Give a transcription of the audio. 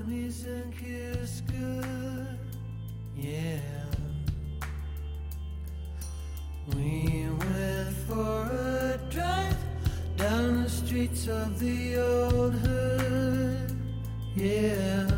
enemies and kiss good. Yeah. We went for a drive down the streets of the old hood. Yeah.